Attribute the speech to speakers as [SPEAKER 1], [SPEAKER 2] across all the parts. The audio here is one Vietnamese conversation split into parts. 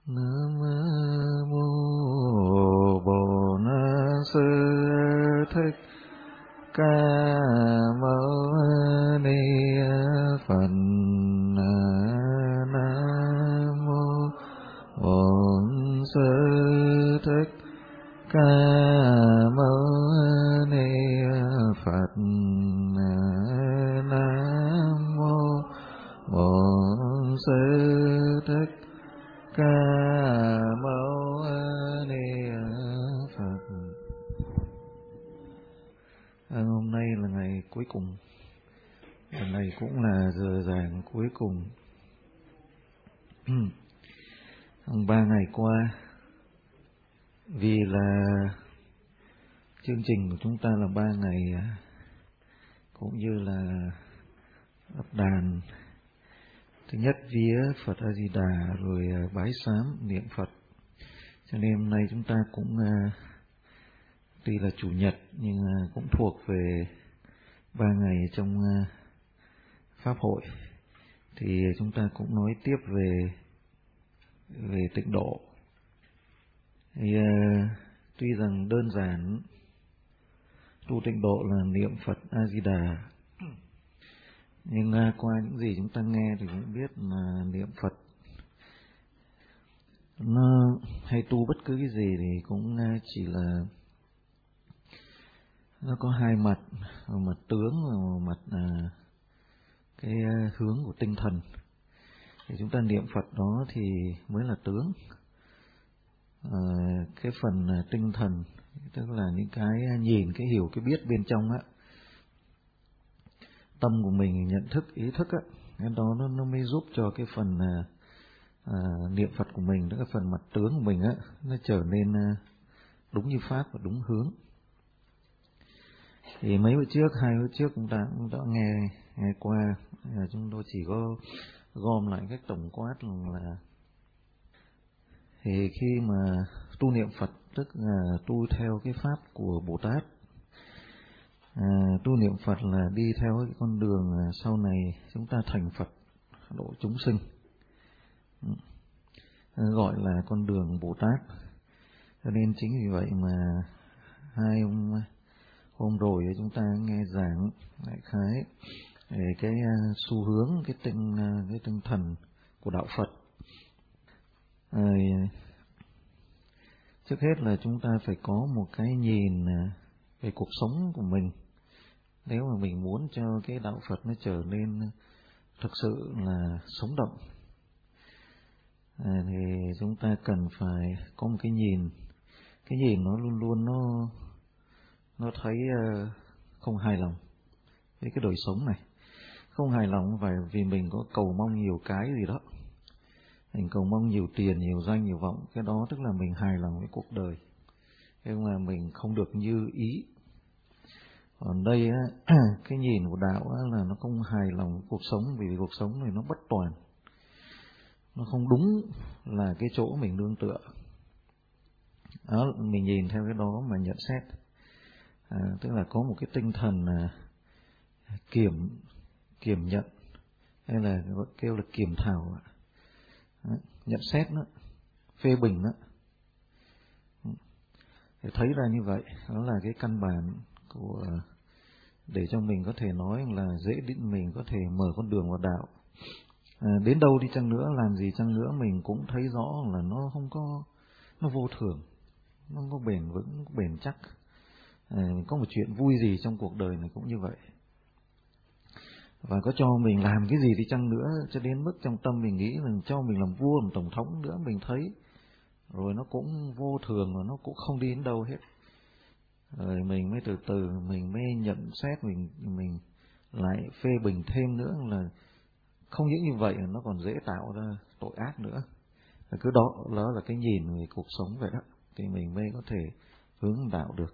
[SPEAKER 1] Nam mô Bổn Sư Thích Ca Mâu Ni Phật. Nam mô Bổn Sư Thích Ca Mâu Ni Phật. Nam mô Bổn Sư Thích Ca Mâu Ni Phật. Hôm nay là ngày cuối cùng, lần này cũng là giờ giảng cuối cùng. Trong 3 ngày qua, vì là chương trình của chúng ta là 3 ngày cũng như là lập đàn. Thứ nhất vía Phật A Di Đà, rồi bái sám niệm Phật. Cho nên hôm nay chúng ta cũng tuy là chủ nhật nhưng cũng thuộc về 3 ngày trong pháp hội. Thì chúng ta cũng nói tiếp về tịnh độ. Thì tuy rằng đơn giản, tu tịnh độ là niệm Phật A Di Đà, nhưng qua những gì chúng ta nghe thì cũng biết là niệm Phật nó hay tu bất cứ cái gì thì cũng chỉ là nó có hai mặt, một mặt tướng và một mặt cái hướng của tinh thần. Thì chúng ta niệm Phật đó thì mới là tướng. Cái phần tinh thần tức là những cái nhìn, cái hiểu, cái biết bên trong á, tâm của mình, nhận thức, ý thức á, cái đó nó mới giúp cho cái phần niệm Phật của mình, tức là phần mặt tướng của mình á, nó trở nên đúng như pháp và đúng hướng. Thì mấy bữa trước, 2 bữa trước chúng ta cũng đã nghe qua, chúng tôi chỉ có gom lại cách tổng quát là thì khi mà tu niệm Phật tức là tu theo cái pháp của Bồ Tát. Tu niệm Phật là đi theo cái con đường sau này chúng ta thành Phật, độ chúng sinh, gọi là con đường Bồ Tát. Cho nên chính vì vậy mà hôm rồi chúng ta nghe giảng đại khái về cái xu hướng, cái tinh thần của đạo Phật. Trước hết là chúng ta phải có một cái nhìn về cuộc sống của mình. Nếu mà mình muốn cho cái đạo Phật nó trở nên thực sự là sống động, thì chúng ta cần phải có một cái nhìn. Cái nhìn nó luôn luôn nó thấy không hài lòng với cái đời sống này. Không hài lòng phải vì mình có cầu mong nhiều cái gì đó. Mình cầu mong nhiều tiền, nhiều danh, nhiều vọng. Cái đó tức là mình hài lòng với cuộc đời, nhưng mà mình không được như ý. Còn đây á, cái nhìn của đạo á, là nó không hài lòng với cuộc sống, vì cuộc sống này nó bất toàn, nó không đúng là cái chỗ mình nương tựa. Đó, mình nhìn theo cái đó mà nhận xét. Tức là có một cái tinh thần kiểm nhận, hay là kêu là kiểm thảo, nhận xét đó, phê bình đó. Để thấy ra như vậy, đó là cái căn bản của để cho mình có thể nói là dễ định mình có thể mở con đường vào đạo. Đến đâu đi chăng nữa, làm gì chăng nữa, mình cũng thấy rõ là nó không có, nó vô thường, nó không có bền vững, không có bền chắc. Có một chuyện vui gì trong cuộc đời này cũng như vậy. Và có cho mình làm cái gì đi chăng nữa, cho đến mức trong tâm mình nghĩ là cho mình làm vua, làm tổng thống nữa, mình thấy rồi nó cũng vô thường và nó cũng không đi đến đâu hết. Rồi mình mới từ từ mình mới nhận xét, mình lại phê bình thêm nữa là không những như vậy nó còn dễ tạo ra tội ác nữa. Và cứ đó là cái nhìn về cuộc sống vậy đó, thì mình mới có thể hướng đạo được.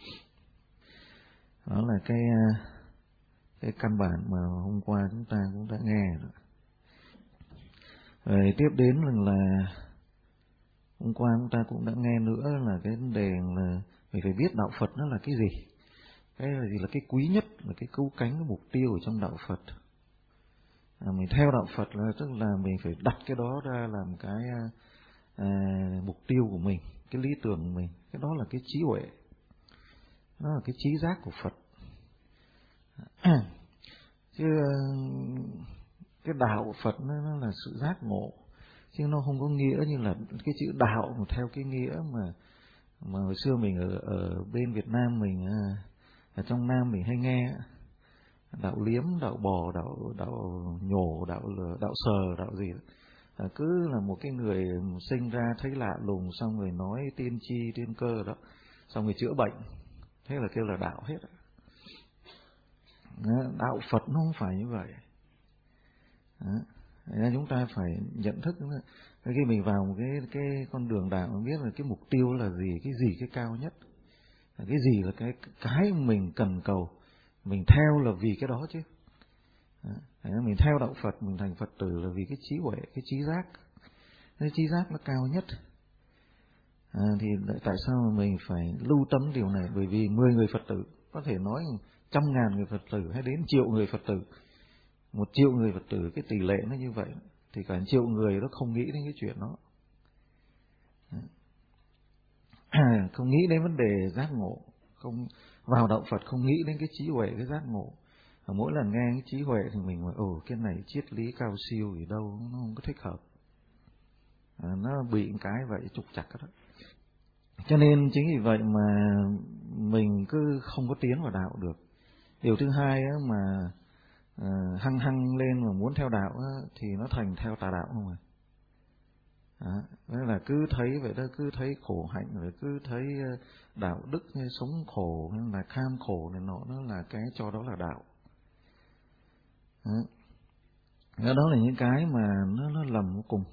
[SPEAKER 1] Đó là cái căn bản mà hôm qua chúng ta cũng đã nghe rồi. Rồi tiếp đến là hôm qua chúng ta cũng đã nghe nữa là cái vấn đề là mình phải biết đạo Phật nó là cái gì. Cái là gì là cái quý nhất, là cái cứu cánh, cái mục tiêu ở trong đạo Phật. Mình theo đạo Phật là tức là mình phải đặt cái đó ra làm cái mục tiêu của mình, cái lý tưởng của mình. Cái đó là cái trí huệ, đó là cái trí giác của Phật. Chứ cái đạo của Phật nó là sự giác ngộ, chứ nó không có nghĩa như là cái chữ đạo mà theo cái nghĩa mà hồi xưa mình ở bên Việt Nam mình, ở trong Nam mình hay nghe đạo liếm, đạo bò, đạo nhổ, đạo sờ, đạo gì đó. Cứ là một cái người sinh ra thấy lạ lùng, xong rồi nói tiên tri tiên cơ đó, xong rồi chữa bệnh, thế là kêu là đạo hết. Đạo Phật nó không phải như vậy. Nên chúng ta phải nhận thức khi mình vào một cái con đường đạo, mình biết là cái mục tiêu là gì cái cao nhất, cái gì là cái mình cần cầu, mình theo là vì cái đó chứ. Mình theo đạo Phật, mình thành Phật tử là vì cái trí huệ, cái trí giác. Cái trí giác nó cao nhất. Thì tại sao mà mình phải lưu tâm điều này? Bởi vì 10 người Phật tử, có thể nói 100.000 người Phật tử hay đến 1 triệu người Phật tử, 1 triệu người Phật tử, cái tỷ lệ nó như vậy, thì cả 1 triệu người nó không nghĩ đến cái chuyện đó. Không nghĩ đến vấn đề giác ngộ, không vào đạo Phật không nghĩ đến cái trí huệ, cái giác ngộ. Mỗi lần nghe cái trí huệ thì mình nói cái này triết lý cao siêu gì đâu, nó không có thích hợp. Nó bị một cái vậy trục trặc đó. Cho nên chính vì vậy mà mình cứ không có tiến vào đạo được. Điều thứ hai mà hăng lên mà muốn theo đạo thì nó thành theo tà đạo không à. Đó là cứ thấy vậy đó, cứ thấy khổ hạnh, rồi cứ thấy đạo đức hay sống khổ hay là kham khổ này nọ, nó là cái cho đó là đạo. Đó là những cái mà nó lầm vô cùng.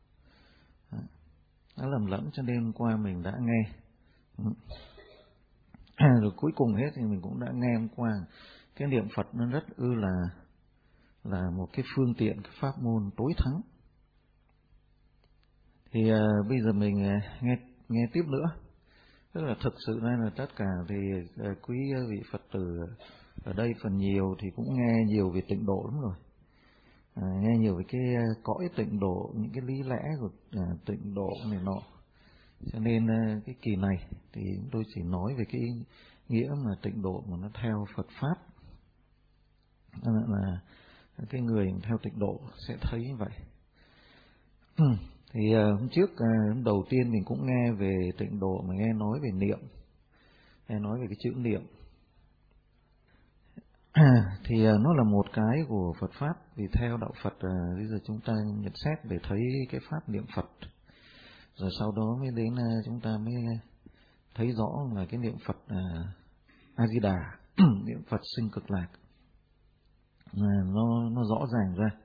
[SPEAKER 1] Nó lầm lẫn, cho nên qua mình đã nghe. Rồi cuối cùng hết thì mình cũng đã nghe hôm qua cái niệm Phật nó rất là một cái phương tiện, cái pháp môn tối thắng. Thì bây giờ mình nghe tiếp nữa. Tức là thực sự đây là tất cả thì quý vị Phật tử ở đây phần nhiều thì cũng nghe nhiều về tịnh độ lắm rồi. Nghe nhiều về cái cõi tịnh độ, những cái lý lẽ của tịnh độ này nọ. Cho nên cái kỳ này thì tôi chỉ nói về cái nghĩa mà tịnh độ mà nó theo Phật Pháp. Là cái người theo tịnh độ sẽ thấy như vậy. Thì hôm trước đầu tiên mình cũng nghe về tịnh độ, mà nghe nói về niệm, nghe nói về cái chữ niệm. Thì nó là một cái của Phật Pháp. Vì theo đạo Phật bây giờ chúng ta nhận xét để thấy cái pháp niệm Phật, rồi sau đó mới đến chúng ta mới thấy rõ là cái niệm Phật A Di Đà, niệm Phật sinh cực lạc, nó rõ ràng ra.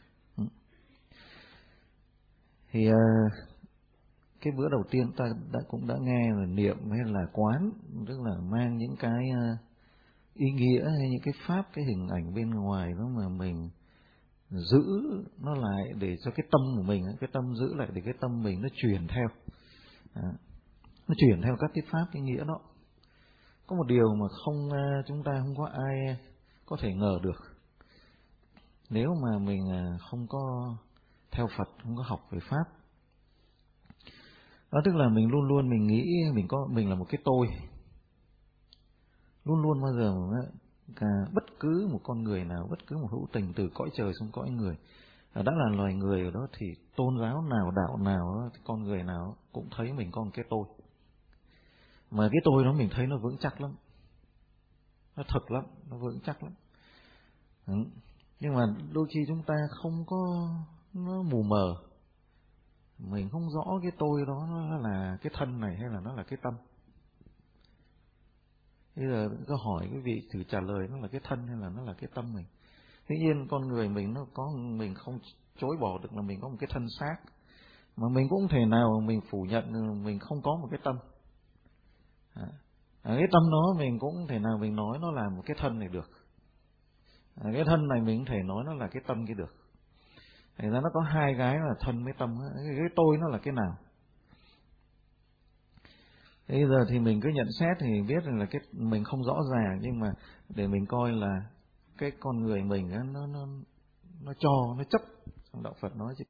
[SPEAKER 1] Thì cái bữa đầu tiên ta cũng đã nghe là niệm hay là quán, tức là mang những cái ý nghĩa hay những cái pháp, cái hình ảnh bên ngoài đó mà mình giữ nó lại để cho cái tâm của mình, cái tâm giữ lại để cái tâm mình nó truyền theo. Nó truyền theo các cái pháp, cái nghĩa đó. Có một điều mà chúng ta không có ai có thể ngờ được. Nếu mà mình không có theo Phật, không có học về pháp. Đó tức là mình luôn luôn mình nghĩ mình là một cái tôi. Luôn luôn bao giờ bất cứ một con người nào, bất cứ một hữu tình từ cõi trời xuống cõi người, đã là loài người ở đó, thì tôn giáo nào, đạo nào, con người nào cũng thấy mình có một cái tôi. Mà cái tôi đó mình thấy nó vững chắc lắm, nó thật lắm, nó vững chắc lắm. Nhưng mà đôi khi chúng ta không có, nó mù mờ, mình không rõ cái tôi đó nó là cái thân này hay là nó là cái tâm. Bây giờ có hỏi quý vị thử trả lời, nó là cái thân hay là nó là cái tâm mình. Tuy nhiên con người mình mình không chối bỏ được là mình có một cái thân xác, mà mình cũng không thể nào mình phủ nhận mình không có một cái tâm. Cái tâm đó mình cũng không thể nào mình nói nó là một cái thân này được. Cái thân này mình không thể nói nó là cái tâm kia được. Thành ra nó có hai cái là thân với tâm. Cái tôi nó là cái nào? Bây giờ thì mình cứ nhận xét thì biết là cái mình không rõ ràng, nhưng mà để mình coi là cái con người mình nó chấp, trong đạo Phật nói chứ